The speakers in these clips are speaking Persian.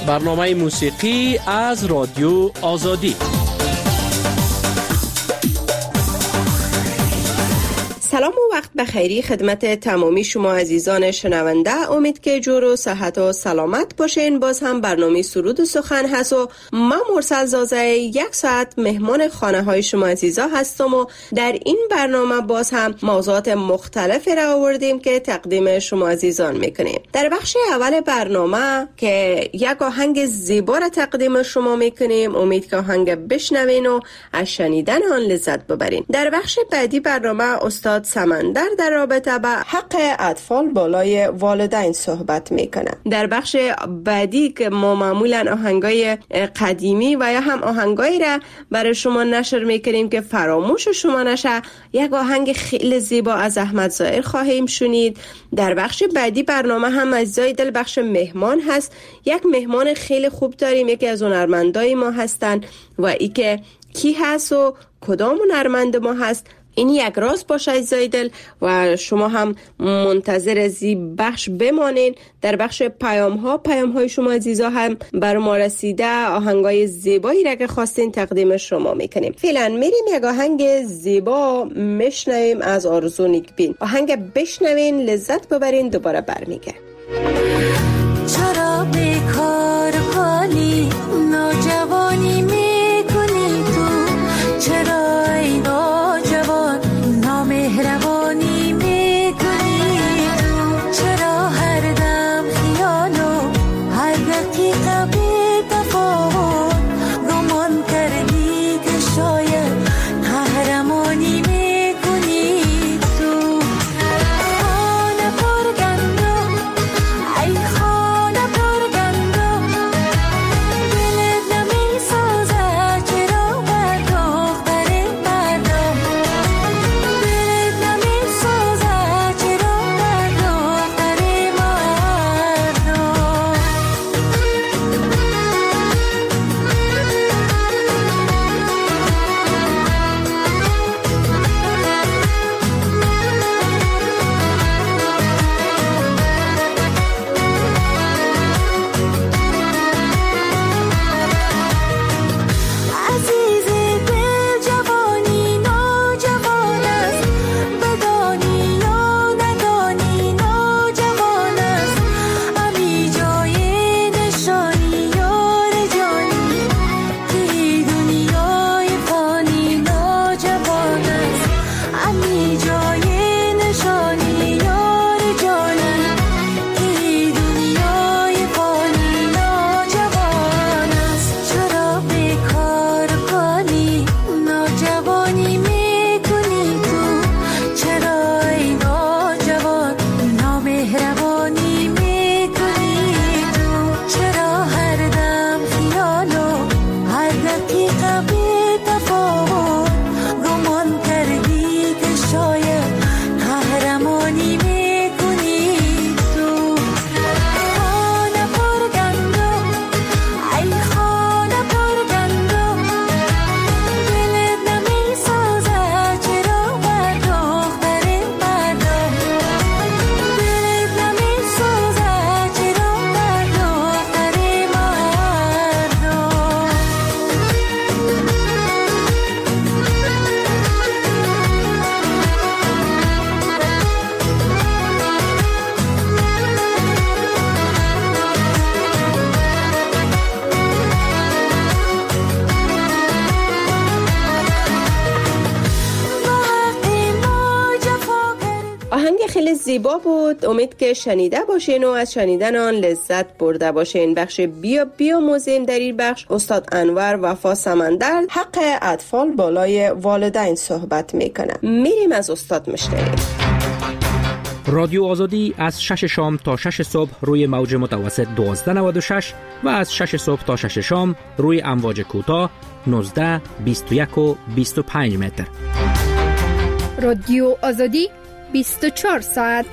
برنامه موسیقی از رادیو آزادی. سلام و وقت بخیری خدمت تمامی شما عزیزان شنونده. امید که جور و صحت و سلامت باشین. باز هم برنامه سرود و سخن هست و من مرسل زازه 1 ساعت مهمان خانه های شما عزیزا هستم و در این برنامه باز هم موضوعات مختلفی را آوردیم که تقدیم شما عزیزان میکنیم. در بخش اول برنامه که یک آهنگ زیبا را تقدیم شما میکنیم، امید که آهنگ بشنوین و از شنیدن آن لذت ببرین. در بخش بعدی برنامه استاد سمندر در رابطه با حق اطفال بالای والدین صحبت میکنه. در بخش بعدی که ما معمولا آهنگای قدیمی و یا هم آهنگایی را برای شما نشر میکنیم که فراموش شما نشه، یک آهنگ خیلی زیبا از احمد ظاهر خواهیم شنید. در بخش بعدی برنامه هم عزیزای دل بخش مهمان هست. یک مهمان خیلی خوب داریم، یکی از هنرمندای ما هستن و ای که کی هست و کدام هنرمند ما هست این یک راز باشه عزیزای دل و شما هم منتظر زی بخش بمانین. در بخش پیام های شما عزیزا هم بر ما رسیده، آهنگای زیبایی را که خواستین تقدیم شما میکنیم. فعلا میریم یک آهنگ زیبا میشنویم از آرزو نیکبین. آهنگ بشنوین، لذت ببرین، دوباره برمیگه. چرا بیکار پالی نوجوانی میکنی تو؟ چرا ای نوجوان نامهربانی میکنی تو؟ چرا هر دم خیالو هر دقیقه بی تفاوت گمان کردی که شاید قهرمانی میکنی تو؟ خانه پرگندم ای خانه پرگندم دلت نمیسازه چرا بر دختر مردم؟ دلت نمیسازه چرا بر دختر عزیز دل جوانی نوجوان است، بدانی یا ندانی نوجوان است. امی جای نشانی یار جانی که دنیای فانی نوجوان است. امی جای نشانی یار جانی که دنیای فانی نوجوان است. چرا بیکار کاری نوجوانی میکنی تو؟ چرا ای نوجوان نامهربانی میکنی تو؟ چرا هر دم خیالو هر دقیقه بی تفاوت گمان کردی که شاید قهرمانی میکنی تو؟ خانه پرگندم ای خانه پرگندم دلت نمیسازه چرا بر دختر مردم؟ دلت نمیسازه چرا بر دختر مردم؟ آهنگ خیلی زیبا بود. امید که شنیده باشین و از شنیدن آن لذت برده باشین. بخش بیا موزیم در این بخش استاد انور وفا سمندر حق اطفال بالای والدین صحبت میکنه. میریم از استاد میشنویم. رادیو آزادی از 6 شام تا 6 صبح روی موج متوسط 1296 و از 6 صبح تا 6 شام روی امواج کوتاه 19 21 و 25 متر. رادیو آزادی 24 ساعت.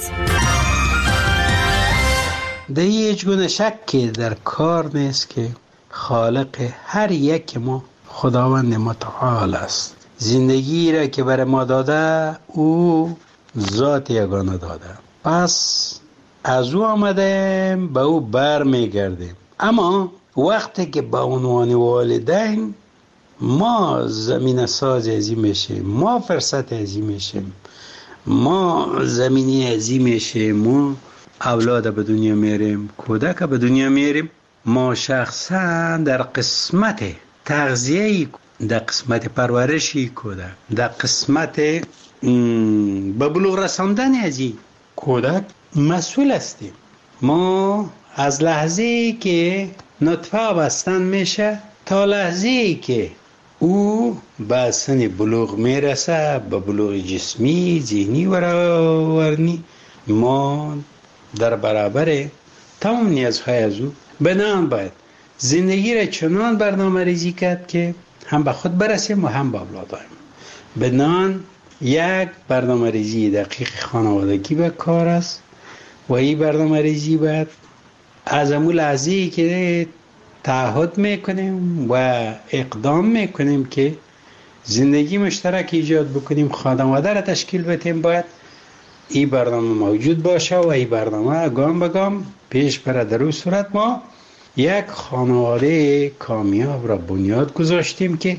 ده هیچ گونه شکی در کار نیست که خالق هر یک ما خداوند متعال است. زندگی را که بر ما داده او ذات یگانه داده، پس از او آمدیم به او بر میگردیم. اما وقتی که به عنوان والدین ما زمین ساز ازی میشیم، ما فرصت ازی میشیم، ما زمینی ازی میشیم، ما اولاد به دنیا میاریم، کودک به دنیا میاریم، ما شخصا در قسمت تغذیه، در قسمت پرورشی کودک، در قسمت به بلوغ رساندن ازی کودک مسئول هستیم. ما از لحظه که نطفه بستن میشه تا لحظه که او به سن بلوغ میرسه، به بلوغ جسمی، ذهنی و روانی، ما در برابر تمام نیازهای از او بنان باید زندگی را چنان برنامه ریزی کرد که هم به خود برسیم و هم به اولادایم. بنان یک برنامه ریزی دقیق خانوادگی به کار است و این برنامه ریزی باید از امون لحظه‌ای که تعهد میکنیم و اقدام میکنیم که زندگی مشترک ایجاد بکنیم، خانواده را تشکیل بدیم، باید این برنامه موجود باشه و این برنامه گام به گام پیش بره. در اون صورت ما یک خانواده کامیاب را بنیاد گذاشتیم که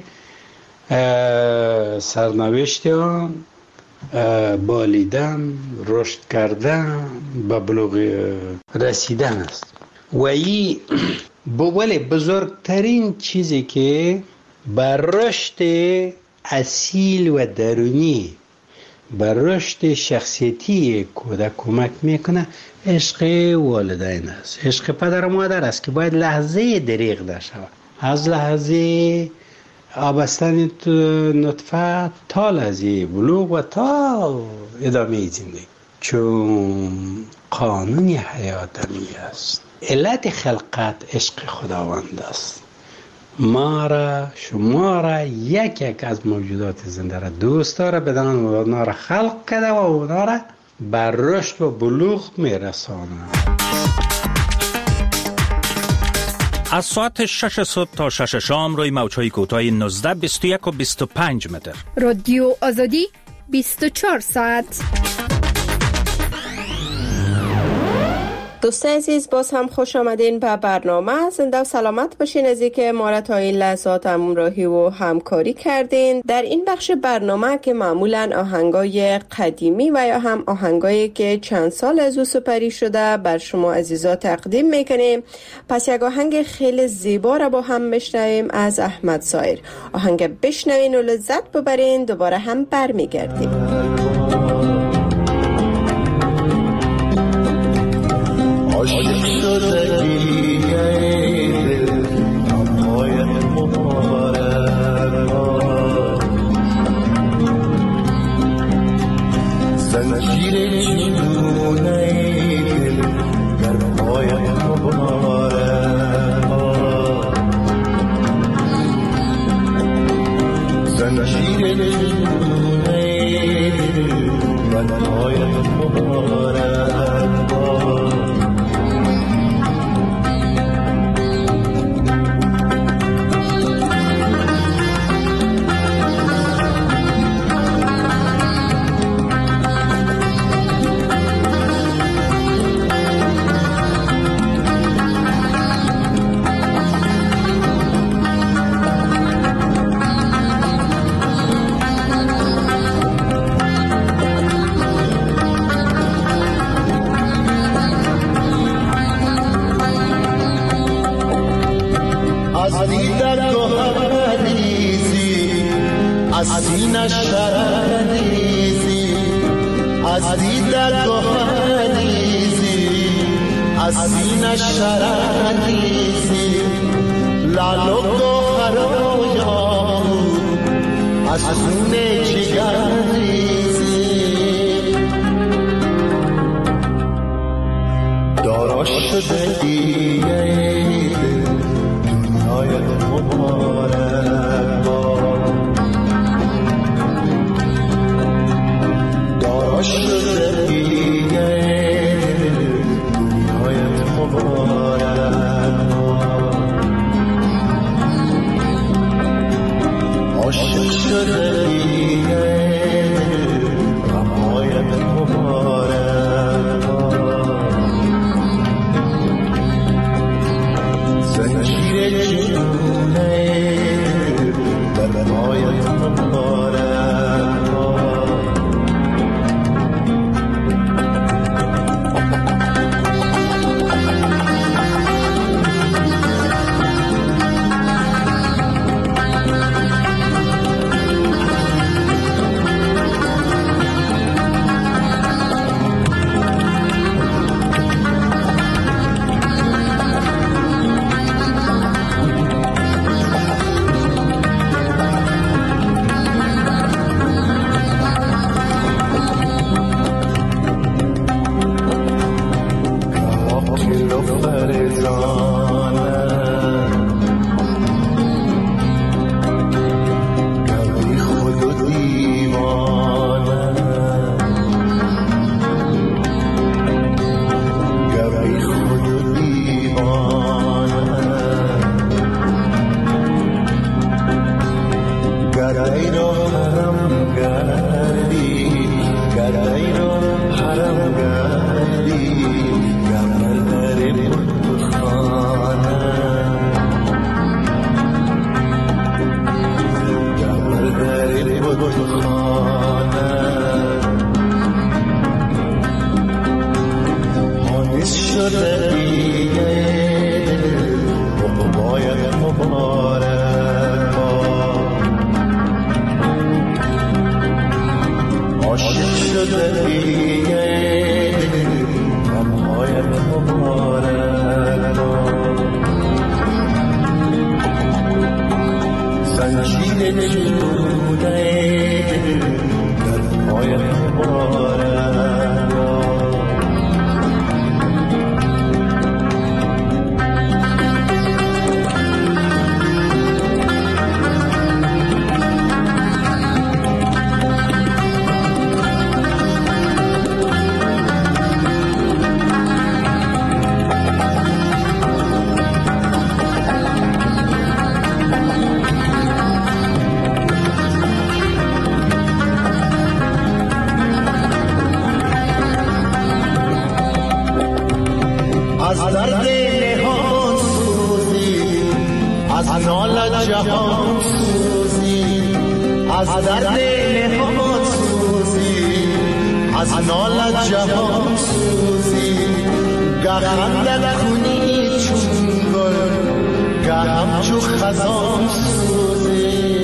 سرنوشت آن بالیدن، رشد کردن، به بلوغ رسیدن است. و این ولی بزرگترین چیزی که بر رشد اصیل و درونی، بر رشد شخصیتی کودک کمک میکنه، عشق والدین است، عشق پدر و مادر است که باید لحظه دریغ داشته شود. از لحظه آبستن نطفه تا لحظه بلوغ و تا ادامه زندگی، چون قانون حیات همی است. علت خلقت عشق خداوند است. ما را، شما را، یک از موجودات زنده را دوست داره، بدان اونا را خلق کرده و اونا را بر رشد و بلوغ میرسانه. از ساعت 6 صبح تا 6 شام روی موج‌های کوتاه 19، 21 و 25 متر. رادیو آزادی 24 ساعت. دوستان عزیز، باز هم خوش آمدین به برنامه. زنده و سلامت باشین از اینکه ما را تا این لحظات همراهی و همکاری کردین. در این بخش برنامه که معمولا آهنگای قدیمی و یا هم آهنگایی که چند سال از او سپری شده بر شما عزیزا تقدیم میکنیم. پس یک آهنگ خیلی زیبا را با هم بشنویم از احمد ظاهر. آهنگ بشنوین و لذت ببرین، دوباره هم برمیگردیم. عاشق شدگی دل همهای مبارک، زنجیر جنونه دل گرمهای مبارک، زنجیر جنونه دل گرمهای مبارک. سینه شرنیزی از دیدت گوهریزی، از سینه شرنیزی لال و گوهر و یاقوت از خون جگریزی، دارا شده دیگه دنیای مبارک شده دیگه دنیایت مبارک، عاشق شده دیگه غمهایت مبارک، گردی را حرم گردی گردی را حرم گردی گردی بودخانه گردی بودخانه آنیس شده دیگه باید مبارک عاشق شده دیگه باید مبارک زنجیر جوده باید مبارک از درد نهان سوزی از نال جهان سوزی از درد نهان سوزی از نال جهان سوزی گه خندت کنی چون گل گه همچو خزان سوزی.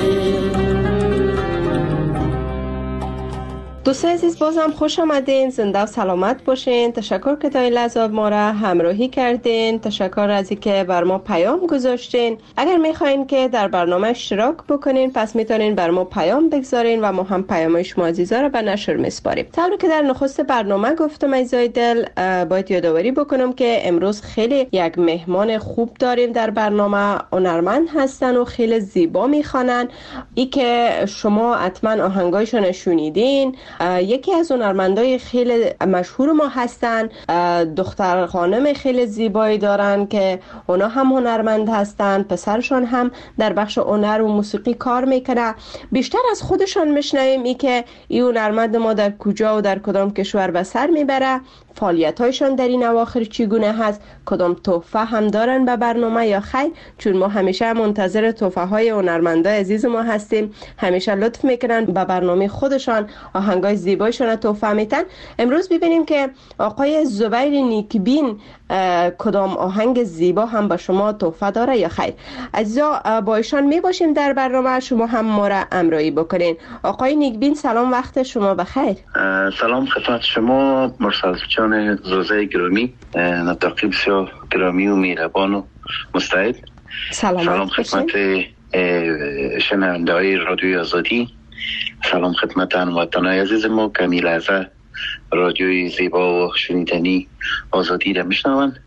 دوستان عزیز بازم خوش آمدین، زنده و سلامت باشین. تشکر که تا این لحظه ما را همراهی کردین. تشکر از اینکه بر ما پیام گذاشتین. اگر میخواین که در برنامه اشتراک بکنین پس میتونین بر ما پیام بگذارین و ما هم پیام شما عزیزا را به نشر میسپاریم. طوری که در نخست برنامه گفتم ایزای دل، باید یادآوری بکنم که امروز خیلی یک مهمان خوب داریم در برنامه. هنرمند هستن و خیلی زیبا میخوانن. ای که شما حتما آهنگایشون شنیدین. یکی از هنرمندای خیلی مشهور ما هستن. دختر خانم خیلی زیبایی دارن که اونا هم هنرمند هستن. پسرشون هم در بخش هنر و موسیقی کار میکنه. بیشتر از خودشون میشنویم ای که این هنرمند ما در کجا و در کدام کشور به سر میبره، فعالیت‌هایشان در این اواخر چگونه هست، کدام تحفه هم دارن به برنامه یا خیر. چون ما همیشه منتظر تحفه‌های هنرمندای عزیز ما هستیم، همیشه لطف میکنن به برنامه خودشان آهنگای زیبایشون تحفه میتن. امروز ببینیم که آقای زبیر نیکبین کدام آهنگ زیبا هم به شما تحفه داره یا خیر. عزیزا با ایشان میباشیم در برنامه، شما هم ما را همراهی بکنین. آقای نیکبین سلام، وقت شما بخیر. سلام خدمت شما مرسل جان زوزه گرامی، نطاقی بسیار گرامی و میربان و مستعد. سلام خدمت شنونده های رادیوی آزادی. سلام خدمت هموطنان عزیز ما که می لحظه رادیوی زیبا و شنیدنی آزادی را میشنوند.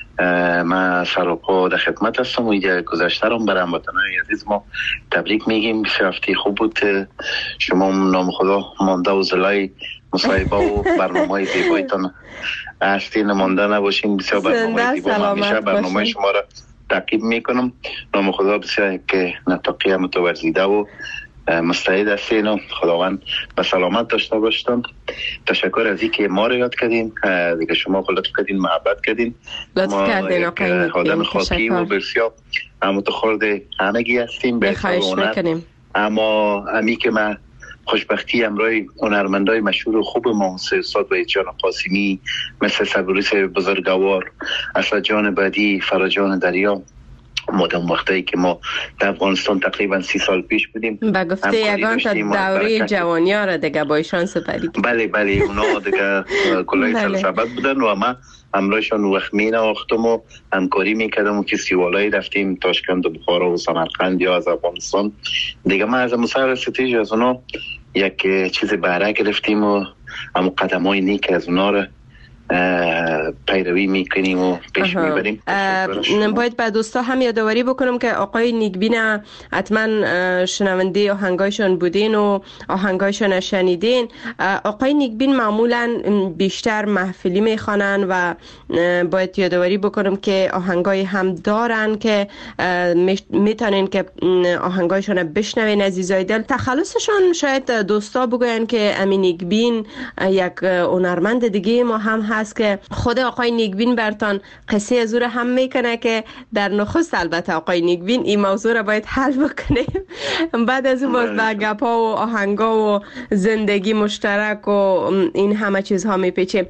من سراپا در خدمت هستم و ایده گذشته را برای هموطنان عزیز ما تبریک میگیم. بسیار هفته خوب بود. شما نام خدا مانده و زلای مصاحبه و برنامه زیبایتان هستین، مانده نباشین. بسیار برنامه زیبا، من همیشه برنامه شما را تعقیب میکنم. نام خدا بسیار که نطاقی متورزیده و مستعد هستین و خداوند به سلامت داشته باشتن. تشکر از این که ما رو یاد کردین، دیگه شما لطف کردین، محبت کردین. لطف کردین آقای آدم خاکی و بسیار متخورد همگی هستیم. بخواهش میکنیم. اما امی که من خوشبختی امرای هنرمندای مشهور و خوب ما مثل استاد وحید جان قاسمی، مثل صبوریس بزرگوار، اسد جان بدی، فرجان دریا، مدام وقتایی که ما در افغانستان تقریبا 30 سال پیش بودیم با گفته یگان تا دوره جوانی ها را دیگه با ایشان سپری. بله اونا دیگه کلای سلسبت بودن و ما امرایشان وقت می نواختم و همکاری میکردم و که سیوالایی رفتیم تاشکند و بخارا و سمرقند یا از افغانستان دیگه. ما از مسار ستیج از اونا یک چیز بهره گرفتیم و همون قدم های نیک از اونا را پیروی میکنیم و پیش میبریم. باید به دوستا هم یادآوری بکنم که آقای نیکبین حتما شنونده آهنگایشان بودین و آهنگایشان شنیدین. آقای نیکبین معمولا بیشتر محفلی میخوانن و باید یادآوری بکنم که آهنگای هم دارن که میتونین که آهنگایشان بشنوین. عزیزای دل، تخلصشان شاید دوستا بگوین که امین نیکبین یک هنرمند دیگه ما هم هست که خود آقای نیکبین برتان قصه از او هم میکنه که در نخست البته آقای نیکبین این موضوع را باید حل بکنیم، بعد از اون باز به گپا و آهنگا و زندگی مشترک و این همه چیزها میپیچیم.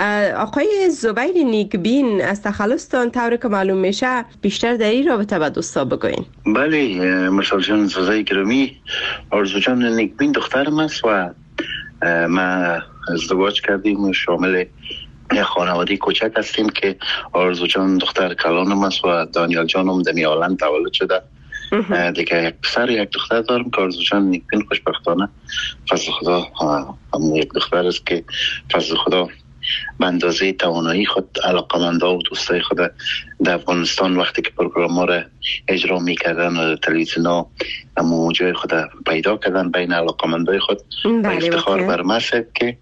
آقای زبیر نیکبین از تخلصتان طوری که معلوم میشه بیشتر در این رابطه به دوستا بگوین. بله مرسل جان زوزای گرامی، آرزو جان نیکبین دخترم است و ما ازدواج کردیم و شامل خانواده کوچک هستیم که آرزو جان دختر کلانم است و دانیال جانم در میالند تولد شده. دیگه یک پسر یک دختر دارم که آرزو جان نیکبین خوشبختانه فضل خدا همون یک دختر است که فضل خدا به اندازه توانایی خود علاقمندا و دوستای خود در افغانستان وقتی که پروگرام ها را اجرا میکردن و تلویزیون ها همون جای خود پیدا کردن بین علاقمندای خود و افتخار بر ما است که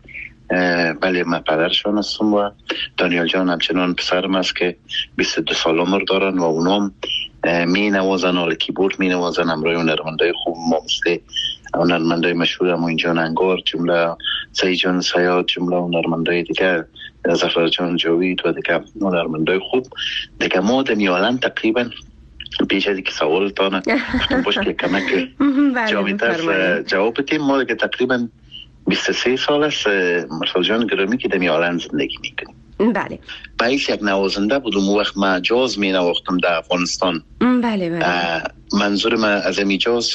بله من پدرشان هستم و دانیال جان همچنان پسرم است که 22 سال عمر دارن و اونام می نوازن، حال کیبورد می نوازن همراه هنرمندای خوب ما مثل هنرمندای مشهور همون جان انگار، جمله سعید جان سیاد، جمله هنرمندای دیگه ظفر جان جاوید و دیگه هنرمندای خوب دیگه ما در میالند تقریبا پیش از که سوال تانه باش که کمک جاویدتر جواب بدیم. ما دیگه تقریبا 23 سال است مرسل جان گرامی که در میالند زندگی میکنیم. بله. باعث یک نوازنده بودم اون وقت ما جاز می نواختم در افغانستان. بله. منظور من از این جاز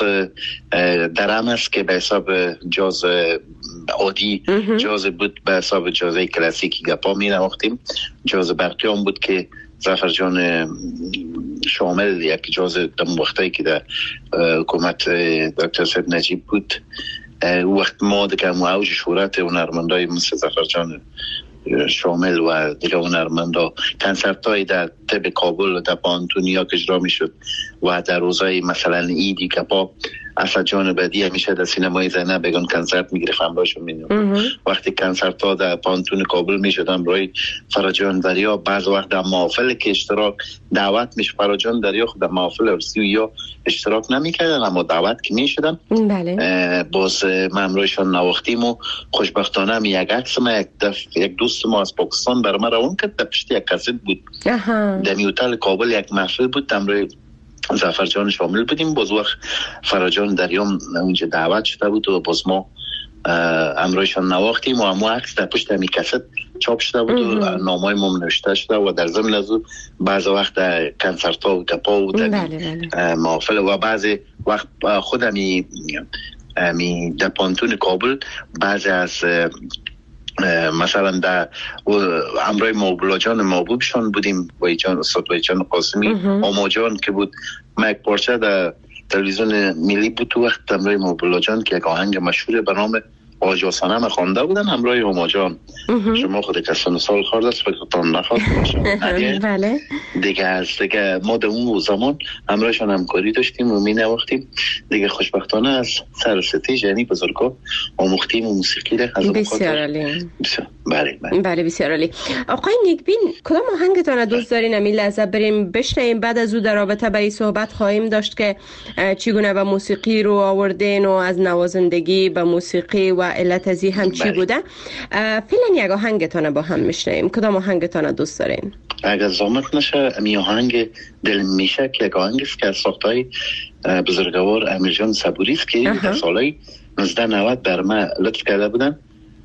درم است که به حساب جاز عادی جاز بود، به حساب جاز کلاسیکی گپا می نواختیم. جاز برقی هم بود که ظفر جان شامل یک جاز در وقتایی که در حکومت دکتر سید نجیب بود وقت ما دیگه اوج شهرت هنرمندای مثل ظفر جان شامل و دیگه هنرمندا کنسرت های در طب کابل و در پانتونیا که اجرا می شد و در روزای مثلا ایدی که با اسد جان بدی همیشه در سینمای زینب بگن کنسرت می گرفت همراهشون می نیم. وقتی کنسرت ها در پانتون کابل می شد همراه فرجان دریا، بعض وقت در محافل که اشتراک دعوت میشه فرجان دریا خود در محافل ارسی یا اشتراک نمی کردن اما دعوت که می شدن. بله. باز ما همراهشان نواختیم و خوشبختانه هم یک عکس ما یک دوست ما از پاکستان بر ما روان کرد در پشت یک کاست بود. در هتل کابل یک محفل بود همراه ظفر جان شامل بودیم. باز وقت فرجان دریام اونجا دعوت شده بود و باز ما امروزشان نواختیم و همون عکس در پشت همی کست چاپ شده بود و نامای ما نوشته شده و در ضمن از او بعض وقت در کنسرت ها و گپا و در محافل و بعض وقت خود همی در پانتون کابل بعضی از مثلا در امرای موبولا جان محبوبشان بودیم و جان استاد و جان قاسمی آما جان که بود ما یک پارچه در تلویزیون ملی بود تو وقت امرای موبولا جان که یک آهنگ مشهور به نام آجا سنم خوانده بودن همراه هما جان. شما خود کسان سال خورده است فکرتان نخواد بله دیگه از دیگه ما در اون زمان همراهشان همکاری داشتیم و می نواختیم دیگه. خوشبختانه از سر ستیج یعنی بزرگا آموختیم و موسیقی را از بسیار عالی. بله بسیار عالی. آقای نیکبین کدام آهنگتان دوست دارین امی لحظه بریم بشنویم، بعد از او در رابطه به این صحبت خواهیم داشت که چگونه به موسیقی رو آوردین و از نوازندگی به موسیقی و علت ازی هم چی بوده. فعلا یک آهنگتان با هم میشنویم. کدام آهنگتان دوست دارین؟ اگر زحمت نشه امی آهنگ دل میشه که یک آهنگ است که از ساختهای بزرگوار امیر جان صبوری است که در سالهای 1990 بر ما لطف کرده بودن،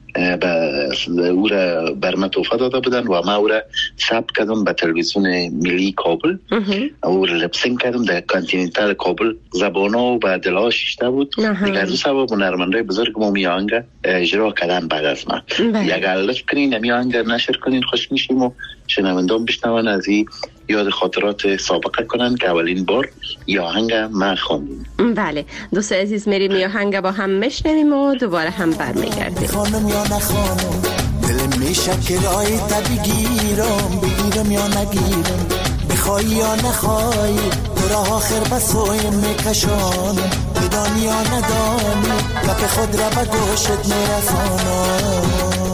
او را بر ما توفه داده بودن و ما او را ثبت کردم به تلویزیون ملی کابل. او را لپسینگ کردم در کانتیننتال کابل، زبانا و به دلها شیشته بود دیگه. از او سبب هنرمندای بزرگ ما می آهنگ اجرا کردن بعد از من. اگر لطف کنین می آهنگ نشر کنین خوش میشیم و شنوندان بشنون از این یاد خاطرات سابقه کنن که اولین بار یا آهنگ ما خواندیم. بله دوست عزیز میریم یا آهنگ با هم میشنویم و دوباره هم برمیگردیم. خانم یا نه خانم دل میشه که رای بگیرم یا نگیرم، بخوای یا نخوای تو راه آخر بسوی میکشانم، بدانی یا ندانی گپ خود را به گوشت میرسانم.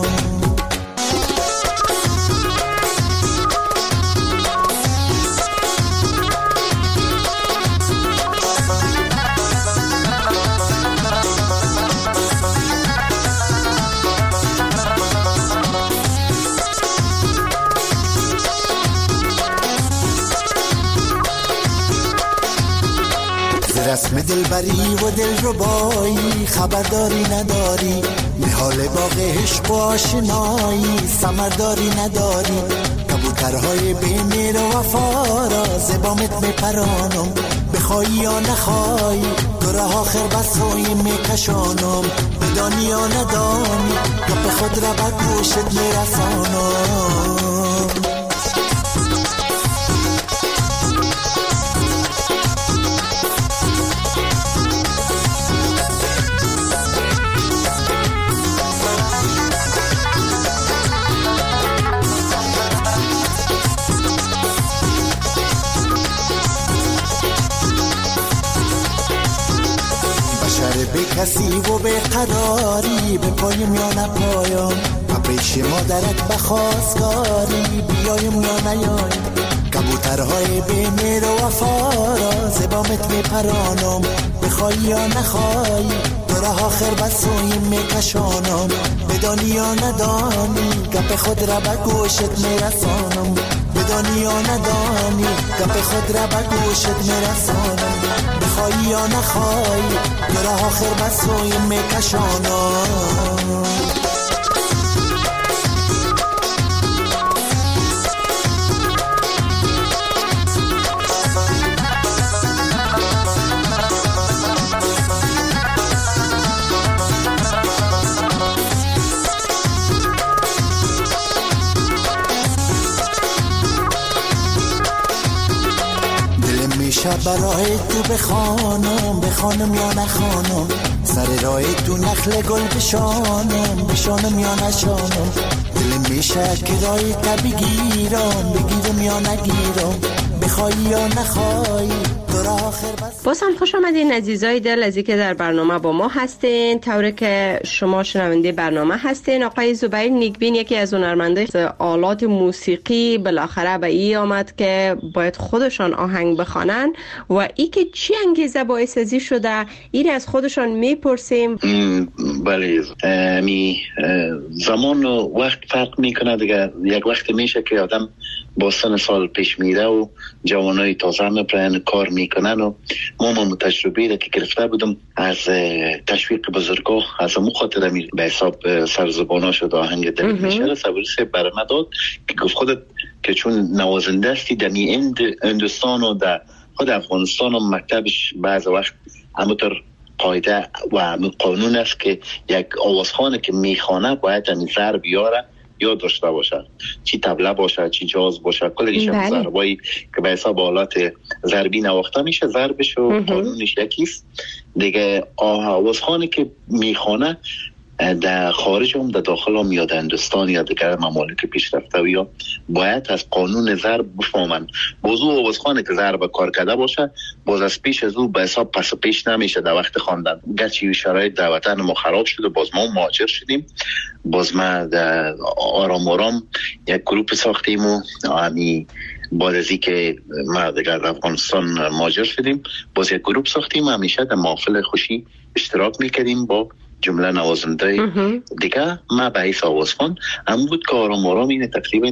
رسم دلبری و دل ربایی خبرداری نداری، به حال باغ عشق و آشنایی ثمرداری نداری، کبوترهای بی‌مهر و وفا را زبامت میپرانم، بخوای یا نخوای تو راه آخر بسوی میکشانم، بدانی یا ندانی گپ خود را به گوشت میرسانم. به کسی و به قراری به پایم یا نپایم، پیش مادرت بخواستگاری بیایم یا نیایم، کبوترهای بی‌مهر و وفا را زبامت میپرانم، بخوای یا نخوای تو راه آخر بسوی میکشانم، بدانی یا ندانی گپ خود را به گوشت میرسانم، بدانی یا ندانی گپ خود را به گوشت میرسانم، بخوای یا نخوای تو راه آخر بسوی میکشانم. برای تو بخوانم یا نخوانم، سر راه تو نخل گل بشانم یا نشانم، دل میشه که رای بگیرم یا نگیرم، بخوای یا نخوای تو راه آخر بس. باز هم خوش آمدین عزیزای دل، از اینکه در برنامه با ما هستین. طوری که شما شنونده برنامه هستین، آقای زبیر نیکبین یکی از هنرمندان آلات موسیقی بالاخره به این آمد که باید خودشان آهنگ بخوانن و ای که چی انگیزه باعث ازی شده این از خودشان میپرسیم. بله، زمان و وقت فرق میکنه دیگه. یک وقت میشه که آدم با سن سال پیش میره و جوانای تازه میپرن کار میکنن و ما تجربه را که گرفته بودم از تشویق بزرگا، از امو خاطر به حساب سرزبانا شد آهنگ دل میشه سبوریسه برمه داد که گفت خودت که چون نوازنده استی دمی هندوستان و در خود افغانستان و مکتبش بعض وقت همونطور قاعده و قانون است که یک آوازخانه که میخوانه باید همین ضرب بیاره یا داشته باشه، چی طبله باشه چی جاز باشه، کلش هم ضربایی که به حساب آلات ضربی نواخته میشه ضربش و قانونش یکیست دیگه. آوازخانه که میخوانه در خارج هم در داخل هم یا در هندوستان یا دیگر ممالک پیشرفته یا باید از قانون ضرب بفهمن. باز او آوازخانه که ضرب کار کرده باشه باز از پیش از او به حساب پس پیش نمیشه در وقت خواندن. گرچه شرایط در وطن ما خراب شده باز ما مهاجر شدیم، باز ما در آرام یک گروپ ساختیم و بعد از که ما در افغانستان مهاجر شدیم باز یک گروپ ساختیم، همیشه در محافل خوشی اشتراک میکردیم با جمله نوازنده دیگه. ما به حیث آوازخوان هم بود که آرام اینه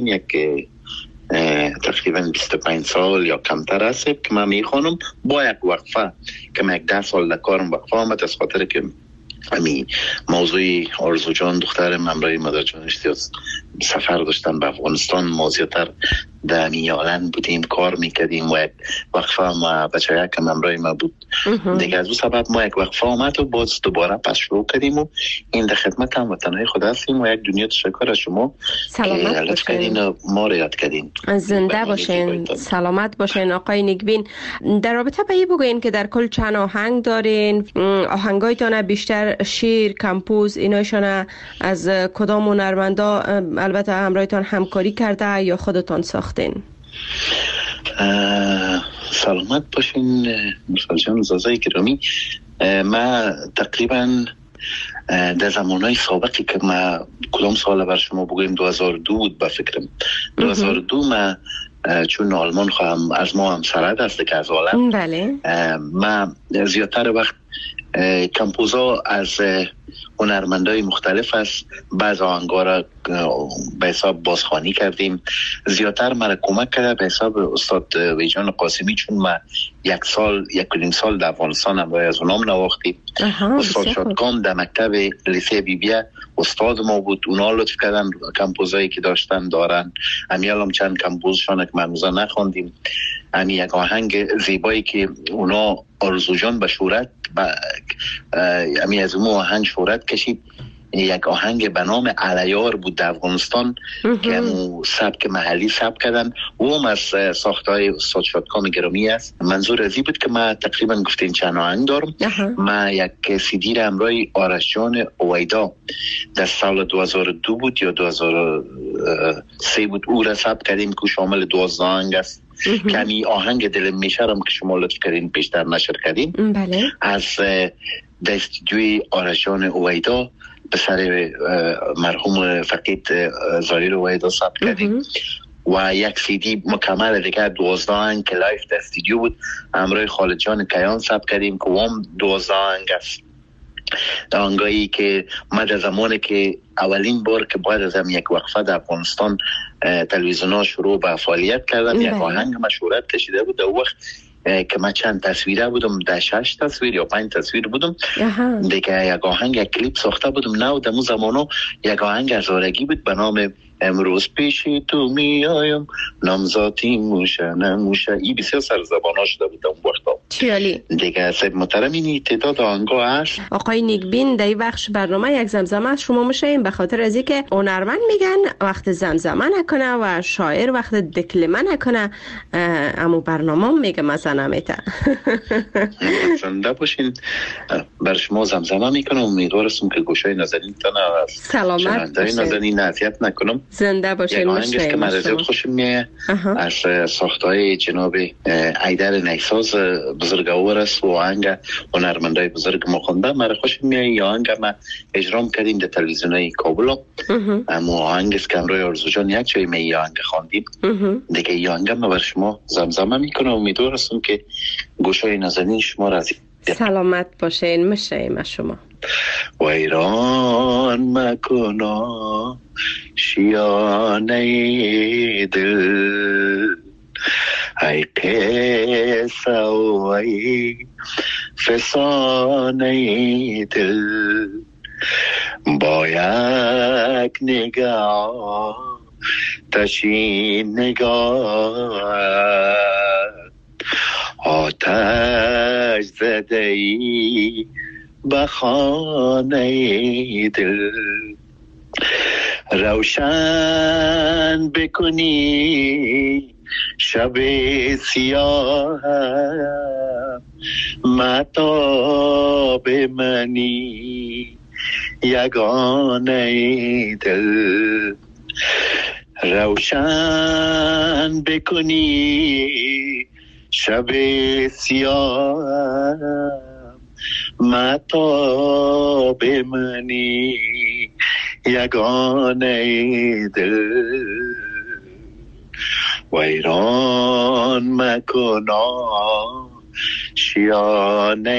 تقریبا 25 سال یا کمتر است که من میخوانم با یک وقفه که من 10 سال در کارم وقفه آمد از خاطر که موضوع آرزو جان دخترم همراه مادر جان اشتیاز سفر داشتم به افغانستان. ما زیادتر در میالن بودیم، کار میکردیم و وقفه ما بچه یکم امرای ما بود دیگه. از اون سبب ما یک وقفه آمد و باز دوباره پس شروع کردیم و این در خدمت هموطنهای خود هستیم و یک دنیا تشکر از شما که لطف کردین و ما رو یاد کردین. زنده باشین، سلامت باشین. آقای نیکبین، در رابطه به این بگوین که در کل چند آهنگ دارین؟ آهنگایتان بیشتر شعر، کمپوز اینایشان از کدام هنرمندا البته همراهتان همکاری کرده یا خودتان ساختین؟ سلامت باشین مرسل جان زازای گرامی. ما تقریبا در زمانهای سابقی که ما کدام سال بر شما بگویم 2002 بود به فکرم. 2002 ما چون آلمان خواهم از ما هم سرد است که از عالم. بله. ما زیادتر وقت کمپوزا از هنرمندای مختلف است. بعض آهنگا را به حساب بازخوانی کردیم. زیادتر مرا کمک کرده به حساب استاد ویجان قاسمی، چون ما یک و نیم سال در افغانستان هم از اونام نواختیم. استاد شادکام در مکتب لیسه بیبیه استاد ما بود. اونا لطف کردن کمپوزایی که دارن. امیال هم چند کمپوزشان که منوزا نخوندیم. امی یک آهنگ زیبایی که اونا آرزو جان به شهرت امی از اون آهنگ شهرت کشید. یک آهنگ به نام علیار بود در افغانستان که همون سبک محلی سبک کردن. او هم از ساختهای استاد شادکام گرامی است. منظور ازی بود که ما تقریبا گفتین چند آهنگ دارم. ما یک سیدی را همراه آرش جان اویدا در سال 2002 بود یا 2003 بود او را ثبت کردیم که شامل 12 آهنگ است. کمی آهنگ دل میشرم که شما لطف کردین بیشتر نشر کردین. بله. از استودیوی آرش جان اویدا به سر مرحوم فقید زایر اویدا ثبت کردیم و یک سیدی مکمل دیگه 12 آهنگ که لایف در استودیو بود همراه خالد جان کیان ثبت کردیم که هم 12 آهنگ است. آهنگایی که ما در زمانی که اولین بار که بعد از هم یک وقفه در افغانستان تلویزیون‌ها شروع به فعالیت کردن یک آهنگ مشهورت کشیده بود. در وقت که من چند تصویره بودم، در 6 تصویر یا 5 تصویر بودم دیگه. یک آهنگ یک کلیپ ساخته بودم نو. در اون زمانو یک آهنگ از آرگی بود به نام امروز پیشی تو میایم نامزاتی موشه نموشه. ای بسیار سر زبانا شده بود اون وقتا. چیالی دیگه سب محترم اینی تعداد آهنگا هست. آقای نیکبین در این بخش برنامه یک زمزمه از شما میشیم، به خاطر از اینکه هنرمند میگن وقت زمزمه نکنه و شاعر وقت دکلمه نکنه. اما برنامه میگه مثلا نمیته. زنده باشین. بر شما زمزمه میکنم. امیدوارم که گوشای نازنین تان سلامت باشین. نازنین اذیت نکنم. زنده باشین. یک آهنگ است که من زیاد خوشم میاد از ساختهای جناب ایدر نیساز بزرگوار است و آهنگ هنرمندای بزرگ ما خونده. من خوشم میاد. این آهنگ ما اجرا کردیم در تلویزیونای کابل. اما آهنگ است که امروز آرزو جان یک جای می آهنگ خواندیم دیگه. این آهنگ ما بر شما زمزمه میکنم. امیدوارم که گوشای نازنین شما راضی. سلامت باشین. میشیم از شما. ویران مکنا شیانه دل ای قصه و ای فسانه دل با یک نگاه تشین نگاه آتش زده ای به خانه دل روشن بکنی شب سیاه مطاب منی یگانه دل روشن بکنی شب سیاه مطاب منی یگانه دل ویران مکنا شیانه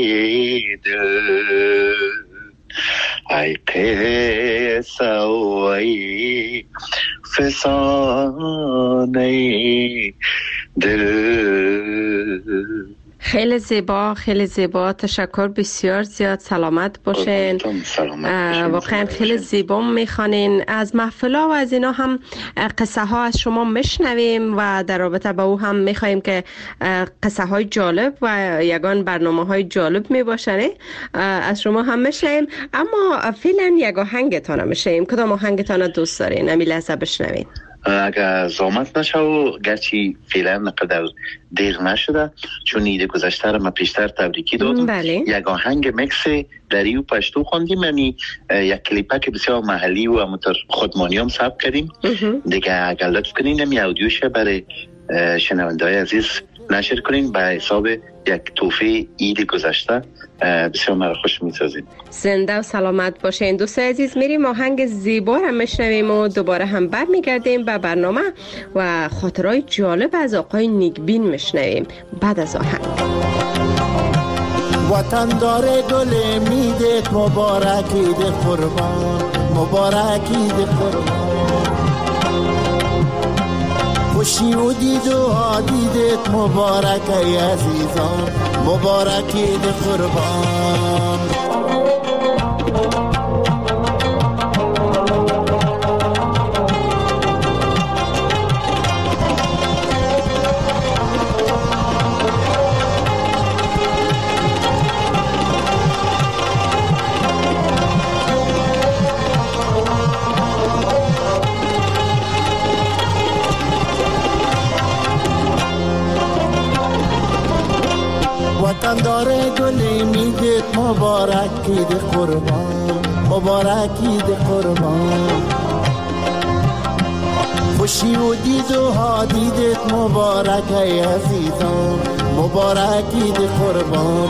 دل ای قصه و ای فسانه دل. خیلی زیبا، خیلی زیبا. تشکر بسیار زیاد. سلامت باشین. واقعا خیلی زیبا میخوانین. از محفلا و از اینا هم قصه ها از شما میشنویم و در رابطه با او هم میخوایم که قصه های جالب و یگان برنامه های جالب میباشنه از شما هم میشنویم. اما فعلا یک آهنگتان میشنویم. کدام آهنگتان دوست دارین؟ امی لحظه بشنوین. اگر زامت نشه و گرچه فعلا نقدر دیر نشده چون ایده گذشته را ما پیشتر تبریکی دادم. یک آهنگ مکس دری و پشتو خوندیم، یعنی یک کلیپک بسیار محلی و همونطور خودمانی هم ثبت کردیم دیگه. اگر لطف کنین نمی اودیوش برای شنونده های عزیز نشر کنین به حساب یک توفیه اید گذشته، بسیار مرا خوش می‌سازید. زنده و سلامت باشین دوست عزیز. میریم آهنگ زیبا را میشنویم و دوباره هم برمیگردیم به برنامه و خاطرهای جالب از آقای نیکبین میشنویم بعد از آهنگ. وطن داره گل میدت مبارکی ده قربان، مبارکی ده قربان. خوشی و دید و دیدت مبارک ای عزیزان، مبارکی ده قربان. وطن داره گلی میدت مبارکی ده قربان، مبارکی ده قربان. خوشی و دید و دیدت مبارک ای عزیزان، مبارکی ده قربان.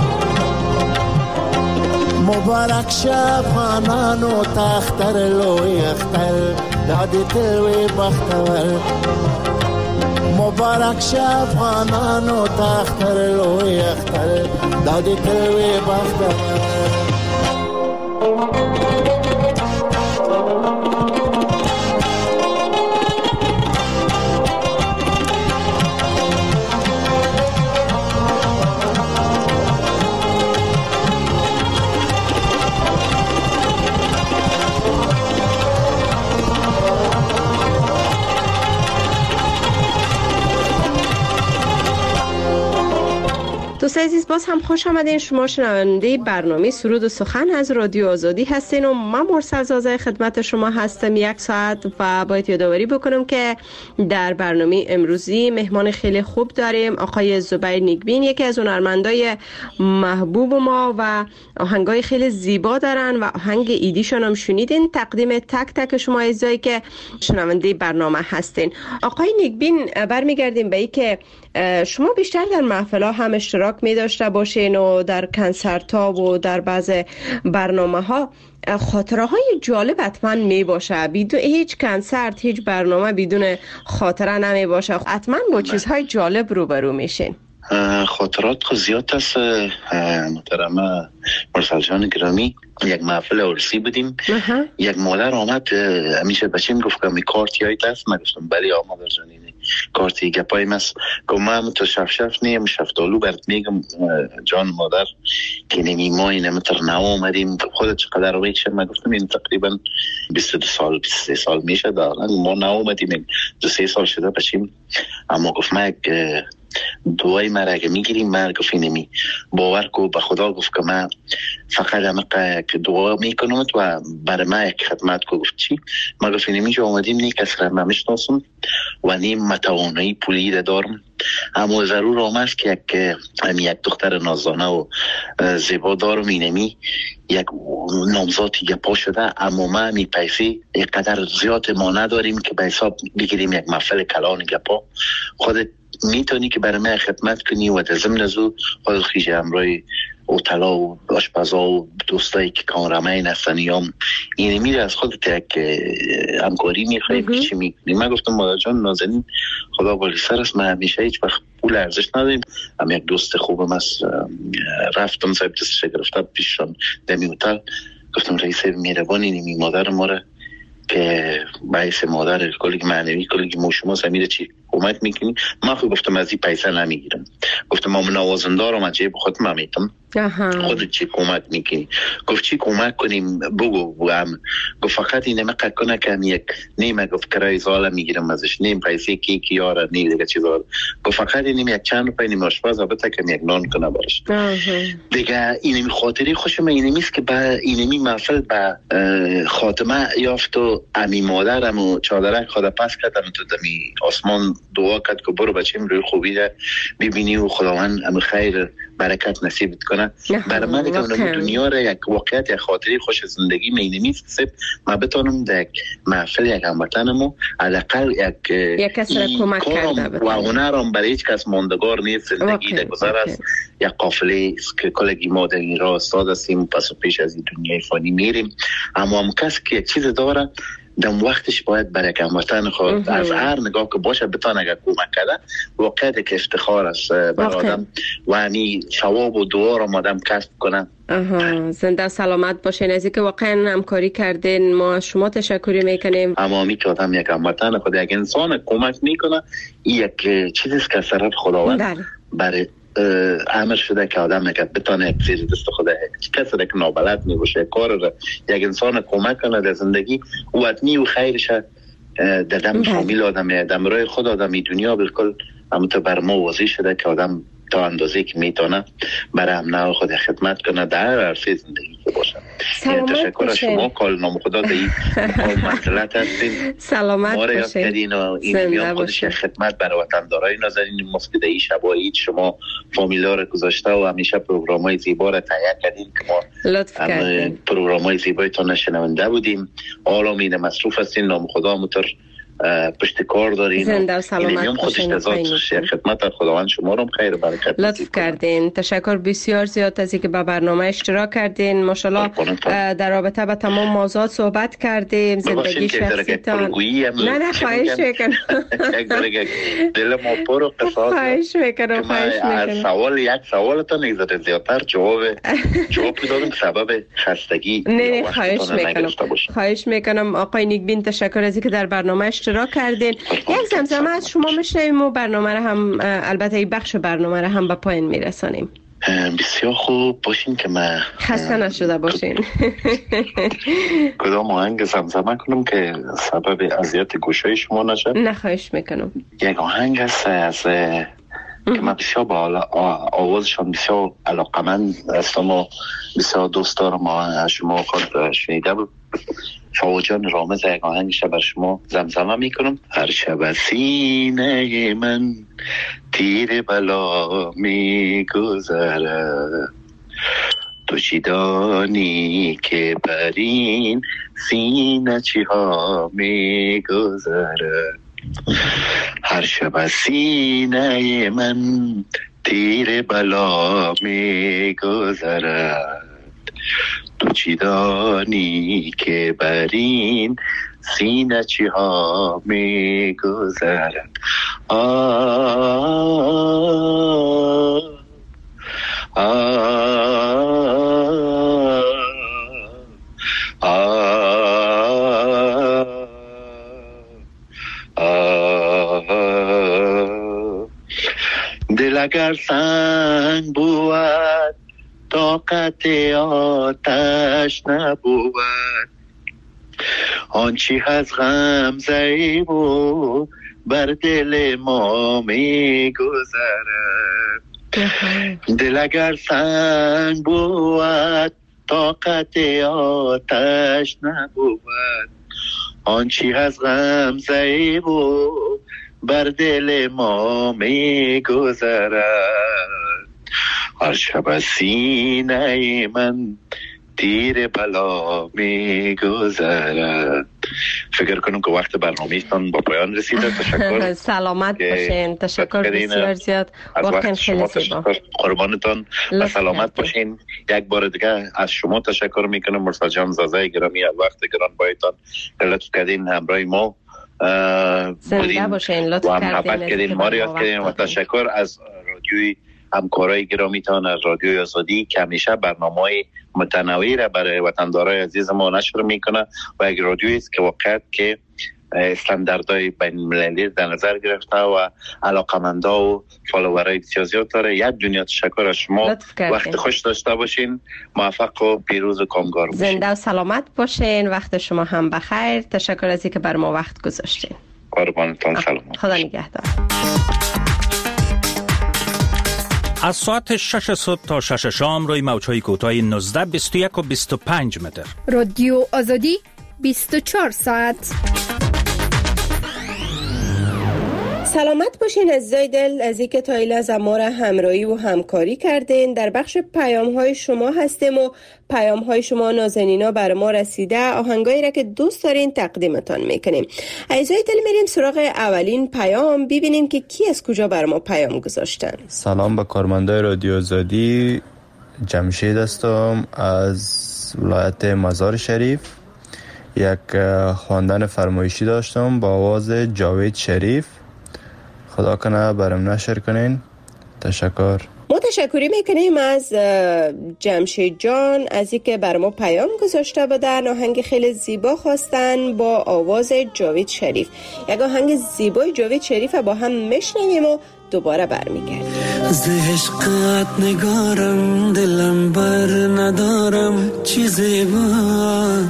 مبارک شب خانان و تختر لوی اختر دادی تلوی بختور. مبارک شب خانان و تختر لوی اختر دادی تلوی بختور. دوست عزیز باز هم خوش آمدین. شما شنونده برنامه سرود و سخن از رادیو آزادی هستین و من مرسل زازه خدمت شما هستم 1 ساعت و باید یادآوری بکنم که در برنامه امروزی مهمان خیلی خوب داریم، آقای زبیر نیکبین، یکی از هنرمندای محبوب ما و آهنگای خیلی زیبا دارن و آهنگ ایدیشون هم شنیدین. تقدیم تک تک شما عزیزایی که شنونده برنامه هستین. آقای نیکبین برمیگردیم به این که شما بیشتر در محفل‌ها هم اشتراک می داشته باشین و در کنسرت‌ها و در بعض برنامه‌ها. خاطره های جالب حتما می باشه. بدون هیچ کنسرت، هیچ برنامه بدون خاطره نمی باشه. حتما با چیزهای جالب روبرو میشین. خاطرات خو زیاد است محترمه مرسل جان گرامی. یک محفل عرسی بودیم. یک مادر آمد همیشه بچیم گفت که می کارت یایت است. من گفتم بله مادر جان اینه کارتی گپای مست. گفت من تو شف نیم شفتالو برد میگم جان مادر که نمی ما این متر نو آمدیم خودت چقدر روی شد. من گفتم این تقریبا 22 سال 23 سال میشه دارن ما نو آمدیم 2-3 سال شده بچیم. اما گفت من دوای مرا اگه میگیریم من گفت اینمی باور کو به خدا گفت که من فقط همه که دعا میکنم و برای من یک خدمت کو. گفت چی؟ من گفت اینمی جو آمدیم نی کس را نمیشناسم و نیم متوانایی پولی دارم اما ضرور آمد که یک دختر نازدانه و زیبا دارم اینمی یک نامزادی گپا شده اما ما می پیسی یک قدر زیاد ما نداریم که به حساب بگیریم یک محفل کلان گپا. خودت میتونی که برای من خدمت کنی و در ضمن ازو خود خیش همراهی اوتلا و آشپزا و دوستایی که کامرمین هستن یا اینه میره از خودت یک همکاری میخوایم که چی میکنی. من گفتم مادر جان نازنین خدا بالی سر است. من همیشه هیچ وقت پول ارزش نداریم. هم یک دوست خوبم است رفتم صاحب دستش گرفتم پیششان دمی اوتل گفتم رئیس میربانی نیمی مادر ما را که باعث مادر کلیگ معنوی کلیگ مو شما سمیره چی کمک میکنی. من خود گفتم از این پیسه نمیگیرم، گفتم من نوازندارم از جیب خود میتم، خودت چی کمک میکنی؟ گفت چی کمک کنیم بگو. گفت فقط این مقدر کنه که یک نیم، گفت کرای زاله میگیرم ازش، نیم پیسه کیکی یاره، نیم دیگه چیزا. گفت فقط این یک چند روپای نیم آشپز بته که یک نان کنه برش دیگه. اینمی خاطری خوشم اینمیست که با اینمی محفل با خاتمه یافت و امی مادرم و چادرک خود پس کردم تو دمی آسمان دعا کرد که برو بچیم روی خوبی ده ببینی و خداوند ام خیر برکت نصیب کنه. برای من که دنیا را یک واقعیت، یک خاطری خوش زندگی اینمیست ما بتونم در محفل یک هموطنمو حداقل یک کس را کمک کرده و هنرم برای هیچ کس ماندگار نیست. زندگی در گذر است، یک قافله که کلگی ما در این راه استاد هستیم، پس و پیش از این دنیای فانی میریم. اما هم کس که یک چیز داره دم وقتش باید برای هموطن خود از هر نگاه که باشه بتونه اگر کمک کرده، واقعیت که افتخار است برای آدم و همی ثواب و دعا را آدم کسب کنه. زنده سلامت باشین. از اینکه واقعا همکاری کردین ما از شما تشکر میکنیم. اما می که آدم یک هموطن خود، یک انسان کمک میکنه، یک چیزی که سرت خداوند برای امر شده که آدم بتونه یک زیر دست خدا کسی که نابلد می باشه کار را یک انسان کمک کنه در زندگی و اتنی و خیرش در دم فامیل آدم دم رای خود آدمی دنیا بالکل همونطور بر ما واضح شده که آدم تا اندازه که میتونه برای هم نوع خود خدمت کنه در هر عرصه زندگی که باشه. تشکر از شما، کال نام خدا در این منزلت هستین، سلامت ما را یاد کردین و این میان خودش خدمت برای وطندارای نازنین مفید این شبایی شما فامیلا را گذاشته و همیشه پروگرام های زیبا را تهیه کردین که ما پروگرام های زیبایتان شنونده بودیم. حالا میده مصروف هستین، نام خدا همونطور پشت کار دارین. زنده و سلامت باشین. خدمت خداوند شما رو خیر و برکت لطف کردین. تشکر بسیار زیاد از اینکه به برنامه اشتراک کردین. ماشاءالله در رابطه با تمام موضوعات صحبت کردیم. زندگی شخصیتان. نه خواهش میکنم. دل ما پر و قصاص. خواهش میکنم. سوال یک سوالتان نگذاره زیادتر جواب دادم سبب خستگی. نه خواهش میکنم. آقای نیکبین تشکر از اینکه در برنامه اشتراک کردین. یک زمزمه از شما میشنویم و برنامه را هم البته این بخش برنامه را هم به پایان میرسانیم. بسیار خوب باشین که من خسته نشده باشین. کدام آهنگ زمزمه کنم که سبب اذیت گوشای شما نشه؟ نه خواهش میکنم. یک آهنگ هست از که من بسیار با آوازشان بسیار علاقمند هستم و بسیار دوست دارم. از شما خود شنیده بود فواجان رامز یک آهنگش بر شما زمزمه میکنم. هر شب سینه من تیر بلا میگذره، تو چی دانی که بر این سینه چی ها میگذره. هر شب سینه من تیر بلا میگذره، تو چی دانی که بر این سینه چی ها می گذرد. دل اگر سنگ بود طاقت آتش نبود، آنچی از غم زهی بود بر دل ما می گذرد. دل اگر سنگ بود طاقت آتش نبود، آنچی از غم زهی بود بر دل ما می گذرد. هر شب سینه من تیر بلا می گذرد. فکر کنم که وقت برنامه‌تان با پایان رسیده. تشکر. سلامت باشین. تشکر بسیار زیاد. وقت شما تشکر. قربانتان و سلامت باشین. یک بار دیگه از شما تشکر میکنم مرسل جان زازای گرامی، از وقت گرانبهایتان لطف کردین همراه ما زنده باشین. لطف کردین ما رو یاد کردین و تشکر از رادیوی همکارای گرامیتان از رادیوی آزادی که همیشه برنامه‌های متنوعی را برای وطندارای عزیز ما نشر میکنه و یک رادیویی است که واقعا که استانداردهای بین المللی در نظر گرفته و علاقمندا و فالوورای بسیار زیاد داره. یک دنیا تشکر از شما، وقت خوش داشته باشین، موفق و پیروز و کامگار باشین. زنده و سلامت باشین، وقت شما هم بخیر. تشکر از اینکه بر ما وقت گذاشتین. قربانتون، سلامت. خدا نگهدار. از ساعت 6 صبح تا 6 شام روی موج‌های کوتاه 19، 21 و 25 متر. رادیو آزادی 24 ساعت. سلامت باشین عزیزای دل، از اینکه تا این لحظه ما را همراهی و همکاری کردین. در بخش پیام های شما هستیم و پیام های شما نازنینا بر ما رسیده. آهنگایی را که دوست دارین تقدیمتان میکنیم. عزیزای دل، میریم سراغ اولین پیام، ببینیم که کی از کجا بر ما پیام گذاشتن. سلام به کارمندای رادیو آزادی، جمشید هستم از ولایت مزار شریف. یک خواندن فرمایشی داشتم با آواز جاوید شریف. خدا کنه برام نشر کنین. تشکر. ما تشکری میکنیم از جمشید جان از اینکه بر ما پیام گذاشته بودن. آهنگ خیلی زیبا خواستن با آواز جاوید شریف. یک آهنگ زیبای جاوید شریف با هم میشنویم و دوباره برمیگردیم. از عشقت نگارم دلم بر ندارم، چیزی بود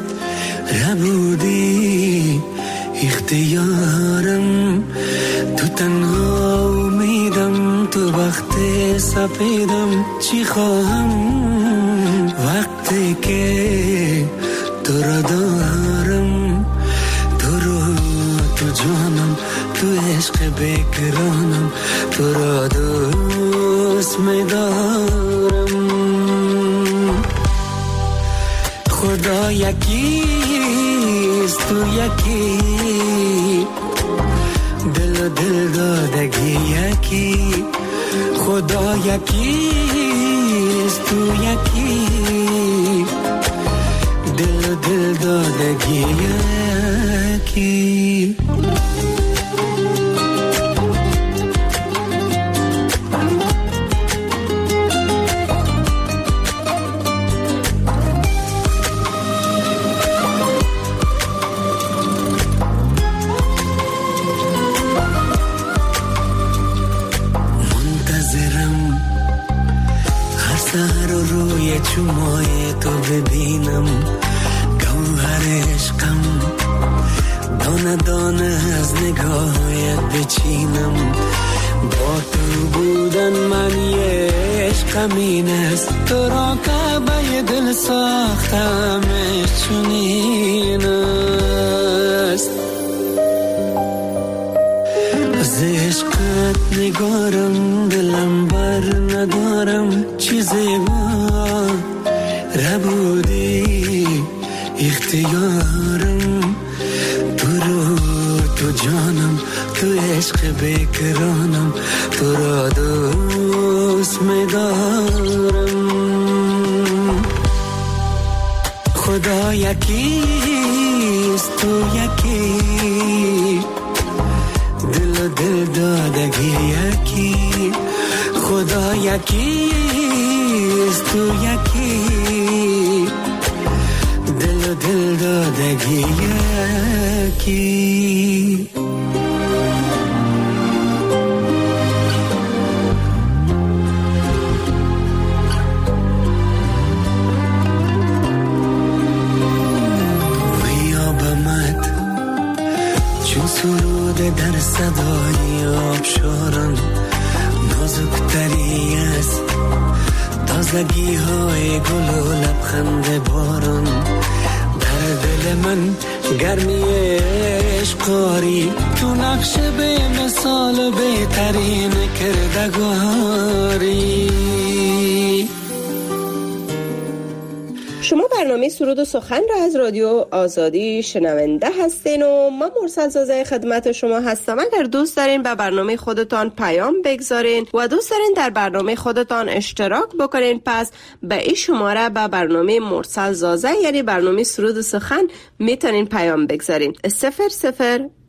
ربودی اختیارم، تو تنها امیدم، تو وقت سپیدم، چی خواهم وقتی که تو را دارم، تو رو تو جانم، تو عشق بکرانم، تو را دوست می‌دارم. خدا یکیست، تو یکی، دل و دل دادگی یکی. خدا یکیست، تو یکی، دل و دل دادگی یکی. چومای تو ببینم، گوهر عشقم، دانه دانه از نگاهت بچینم. با تو بودن من یه عشقم این است، تو را کعبه دل ساختمش چنین است. از عشقت نگارم دلم بر ندارم، چیزی بود ربودی اختیارم، تو رو تو جانم، تو عشق بکرانم، تو را دوست می‌دارم. خدا یکیست، تو یکی، دل و دل دادگی یکی. خدا یکیست، تو یکی، دل و دل دادگی یکی. در صدای آبشاران نازکتری است، تازگی های گل و لبخند باران. در دل من گرمی عشقاری، تو نقش به مثال بهترین کردگاری. شما برنامه سرود و سخن را از رادیو آزادی شنونده هستین و من مرسل زازه خدمت شما هستم. اگر دوست دارین به برنامه خودتان پیام بگذارین و دوست دارین در برنامه خودتان اشتراک بکنین، پس به این شماره به برنامه مرسل زازه یعنی برنامه سرود و سخن میتونین پیام بگذارین.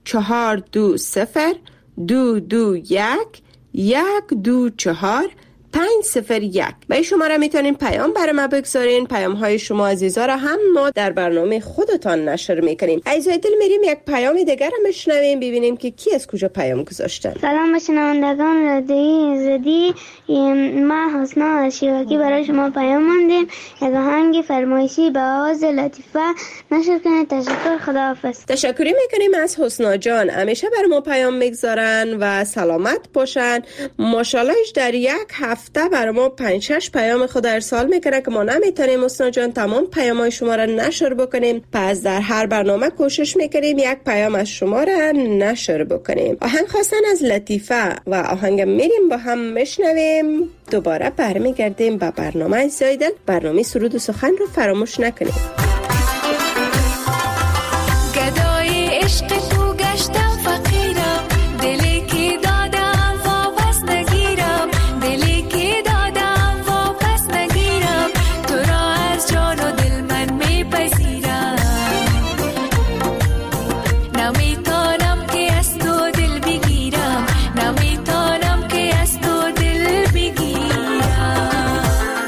00420 221 124 501. به این شماره میتونین پیام برای ما بگذارین. پیام های شما عزیزا را هم ما در برنامه خودتان نشر میکنیم. عزیزای دل میریم یک پیام دیگر را میشنویم ببینیم که کی از کجا پیام گذاشتن. سلام شنوندگان رادیوی آزادی، ما حسنا شیواکی برای شما پیام ماندیم. یک آهنگ فرمایشی به آواز لطیفه نشر کنید. تشکر، خداحافظ. تشکری میکنیم از حسنا جان، همیشه بر ما پیام میگذارن و سلامت باشن. ماشاءاللهش در یک هفته بر ما 5-6 پیام خود ارسال میکنه که ما نمیتونیم حسنا جان تمام پیامای شما را نشر بکنیم. پس در هر برنامه کوشش میکنیم یک پیام از شما را نشر بکنیم. آهنگ خواستن از لطیفه و آهنگ میریم با هم میشنویم. دوباره برمیگردیم به برنامه زایدل. برنامه سرود و سخن رو فراموش نکنید. گدای عشق تو گشتم فقیرم، دلی که دادم واپس نگیرم، دلی که دادم واپس نگیرم، تو را از جان و دل من میپذیرم، نمیتانم که از تو دل بگیرم، نمیتانم که از تو دل بگیرم.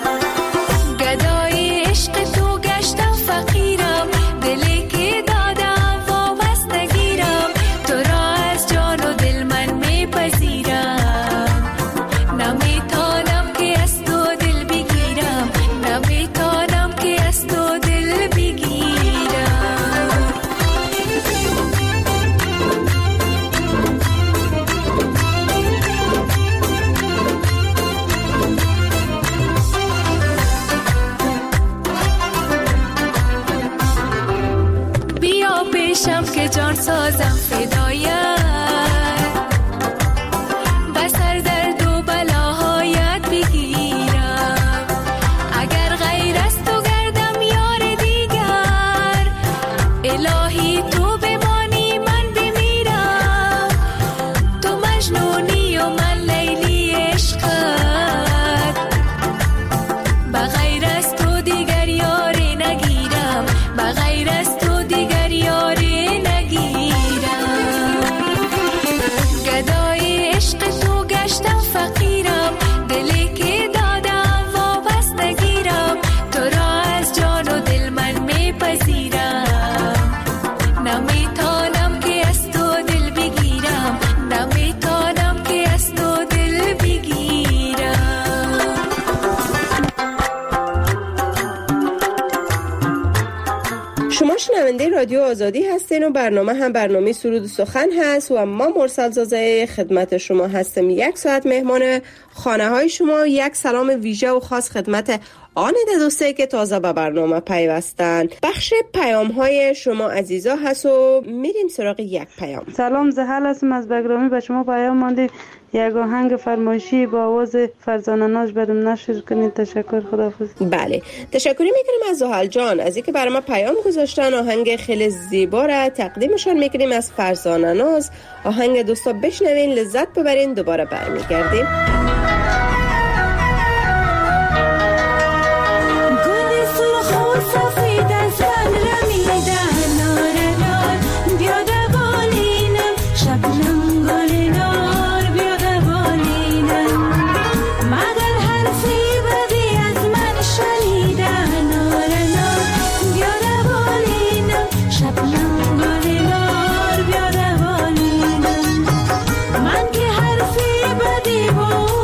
گدای عشق تو گشتم فقیرم، دلی که دادم واپس نگیرم، تو را از جان و دل من میپذیرم، نمیتانم که از تو دل بگیرم، نمیتانم که از تو دل بگیرم. بیا پیشم که جان سازم فدایت، بسر درد و بلاهایت بگیرم، اگر غیر از تو گردم یار دیگر، الهی تو بمانی من بمیرم، تو مجنونی و من لیلی عشقت، بغیر از تو دیگر یاری نگیرم، بغیر از تو دیگر یاری نگیرم. گدای عشق تو گشتم فقیرم، دلی که دادم واپس نگیرم، تو را از جان و دل من میپذیرم، نمیتانم که از تو دل بگیرم، نمیتانم که از تو دل بگیرم. شما شنونده رادیو آزادی هستین و برنامه هم برنامه سرود و سخن هست و ما مرسل زازه خدمت شما هستم. 1 ساعت مهمان خانه های شما. یک سلام ویژه و خاص خدمت آن دوسته که تازه به برنامه پیوستن. بخش پیام های شما عزیزا هست و میریم سراغ یک پیام. سلام، زحل هستم از بگرامی. به شما پیام مانده یک آهنگ فرمایشی با آواز فرزانه ناز برام نشر کنید. تشکر، خداحافظ. بله، تشکری میکنیم از زحل جان از اینکه برای ما پیام گذاشتن. آهنگ خیلی زیبا را تقدیمشان میکنیم از فرزانه ناز. آهنگ دوستا بشنوین، لذت ببرین. دوباره برمیگردیم. من که حرفی بدی بود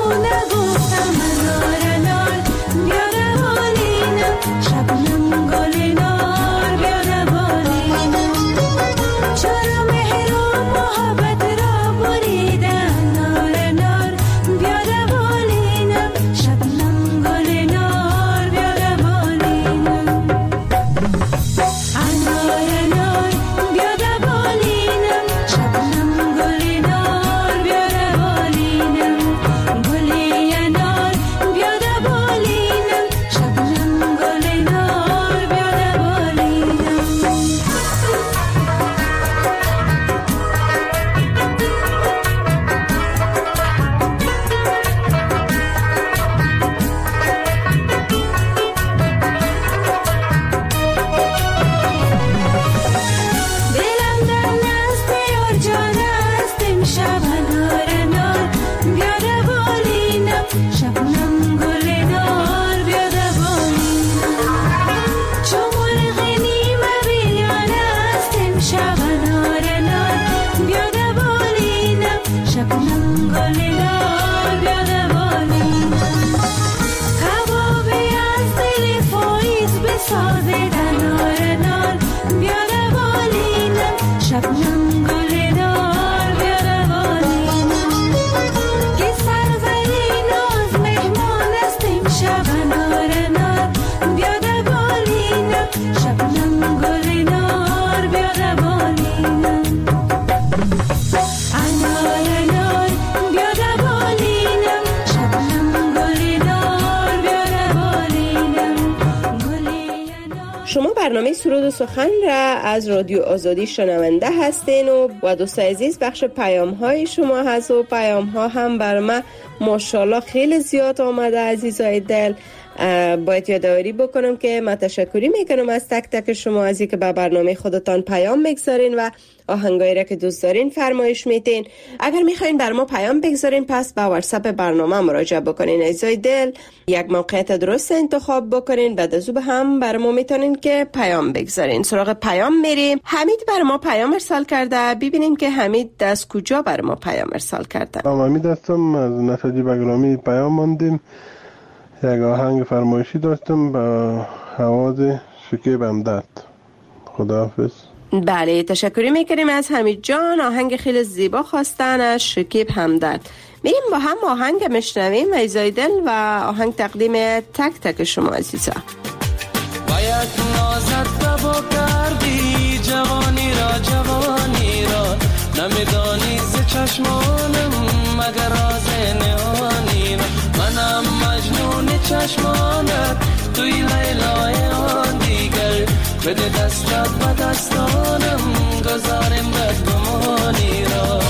سرود و سخن را از رادیو آزادی شنونده هستین و دوست عزیز بخش پیام های شما هست و پیام ها هم بر من ماشاءالله خیلی زیاد آمده. عزیزای دل، باید یادآوری بکنم که من تشکری میکنم از تک تک شما از اینکه به برنامه خودتان پیام بگذارین و آهنگایی را که دوست دارین فرمایش میتین. اگر میخواین بر ما پیام بگذارین پس به واتساپ برنامه مراجعه بکنین. عزیزای دل، یک موقعیت درست انتخاب بکنین، بعد از او هم بر ما میتونین که پیام بگذارین. سراغ پیام میریم. حمید بر ما پیام ارسال کرده. ببینیم که حمید از کجا بر ما پیام ارسال کرده. حمید هستم از نسجی بگرامی پیام ماندیم. یک آهنگ فرمایشی داشتم با آواز شکیب همدرد. خداحافظ. بله، تشکری میکنیم از حمید جان. آهنگ خیلی زیبا خواستن از شکیب همدرد. میریم با هم آهنگ مشنویم عزیزای دل و آهنگ تقدیم تک تک شما عزیزا. باید نازت دبا کردی جوانی را نمیدانی ز چشمانم مگر راز نهانی را. منم مجنون چشمانت توی لیلای آن دیگر. بده دستت به دستانم گذارم بدگمانی را.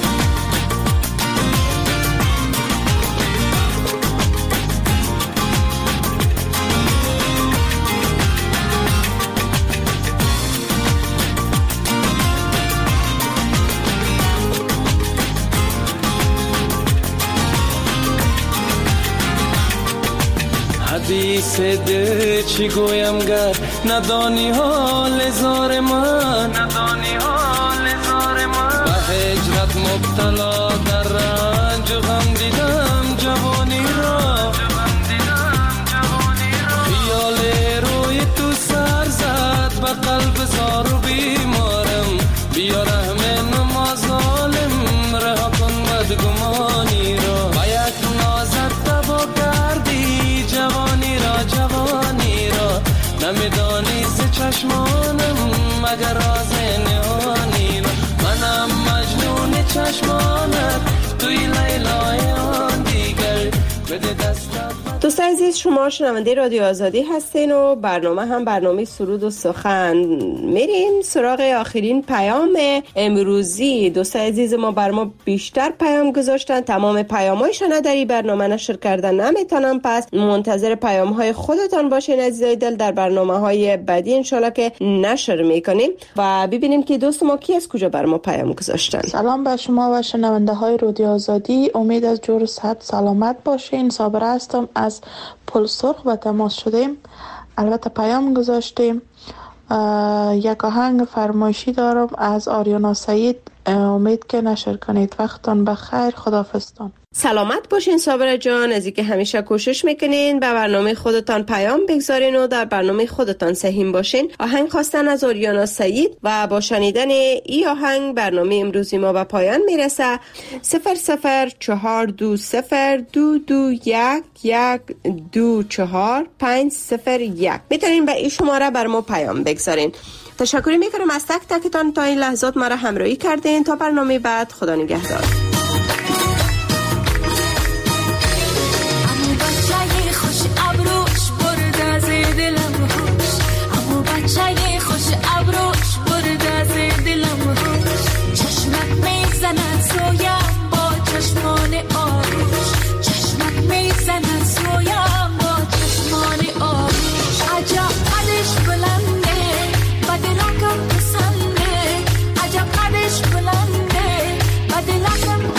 حدیث ده چی گویم گر ندانی حال زار من. به هجرت مبتلا در رنج و غم دیدم جوانی را. خیال روی تو سر زد به قلب زار و بیمارم. بیا رحم نما ظالم رها کن بدگمانی را. باید نازت دبا کردی جوانی را نمیدانی ز چشمانم مگر راز نهانی را. منم مجنون چشمانت توی لیلای آن دیگر. بده دستت. دوستان عزیز، شما شنونده رادیو آزادی هستین و برنامه هم برنامه سرود و سخن. میریم سراغ آخرین پیام امروزی. دوستان عزیز ما بر ما بیشتر پیام گذاشتن. تمام پیامایشان در این برنامه نشر کردن نمیتونم، پس منتظر پیام های خودتان باشین عزیزای دل. در برنامه های بعدی انشالله که نشر میکنیم و ببینیم که دوست ما کی از کجا بر ما پیام گذاشتن. سلام به شما و شنونده های رادیو آزادی. امید از جور صحت سلامت باشین. صابر هستم از پل سرخ و تماس شدیم. البته پیام گذاشتیم. یک آهنگ فرمایشی دارم از آریانا سعید. امید که نشر کنید. وقتتان بخیر. خداحافظتان. سلامت باشین صابر جان. از اینکه همیشه کوشش میکنین به برنامه خودتان پیام بگذارین و در برنامه خودتان سهیم باشین. آهنگ خواستن از آریانا سعید و با شنیدن این آهنگ برنامه امروزی ما به پایان میرسه. 0022221124501 میتونین به این شماره بر ما پیام بگذارین. تشکر میکنم از تک تکتان تا این لحظات مرا همراهی کردین. تا برنامه بعد، خدا نگهدار. بچه خوش ابروش برده از دلم روش. چشمت میزند سویم با چشمان آروش. چشمت میزند سویم با چشمان آروش. عجب قدش بلنده بدلکم پسنده. عجب قدش بلنده بدلکم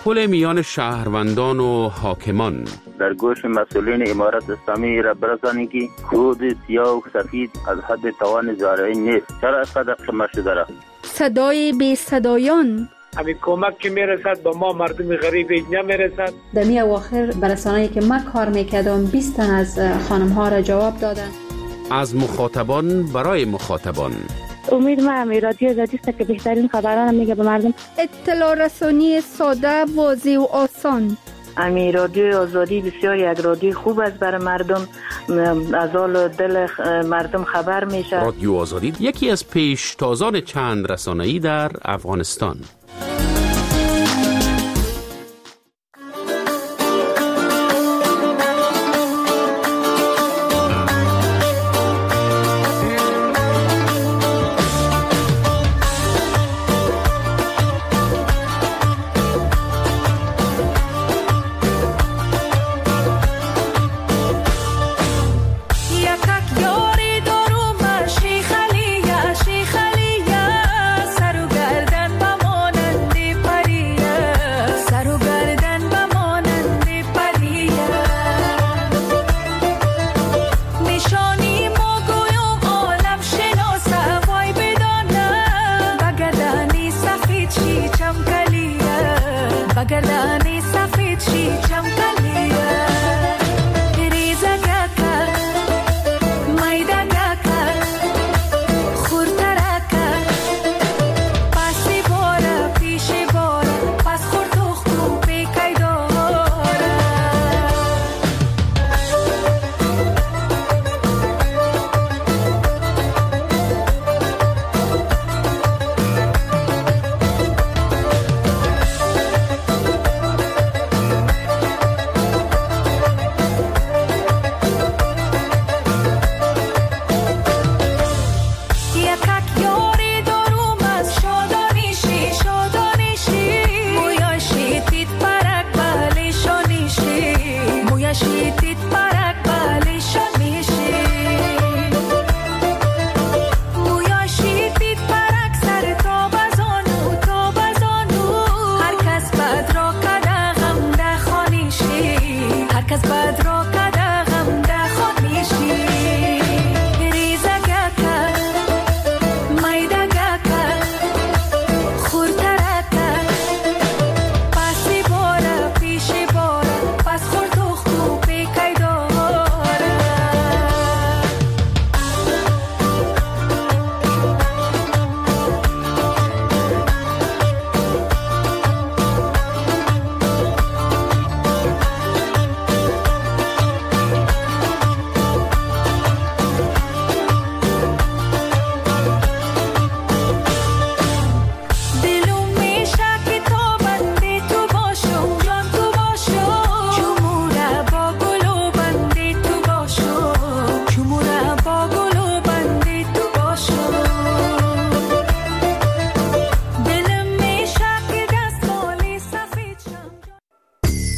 پل میان شهروندان و حاکمان. در گوش مسئولین امارت اسلامی را برسانی که خود سیاه و سفید از حد توان زارعی نیست. چرا از قدر قمه شده را؟ صدای بی صدایان. همین کمک که میرسد با ما مردم غریب نمیرسد. در می اواخر برسانه‌ای که من کار میکردم 20 تن از خانم ها را جواب دادن. از مخاطبان برای مخاطبان. امید ما رادیو آزادی است که بهترین خبران میگه به مردم. اطلاع رسانی ساده، واضح و آسان. امی رادیو آزادی بسیار یک رادیو خوب است برای مردم، از حال دل مردم خبر میشه. رادیو آزادی یکی از پیشتازان چند رسانه‌ای در افغانستان. Bagardani safed she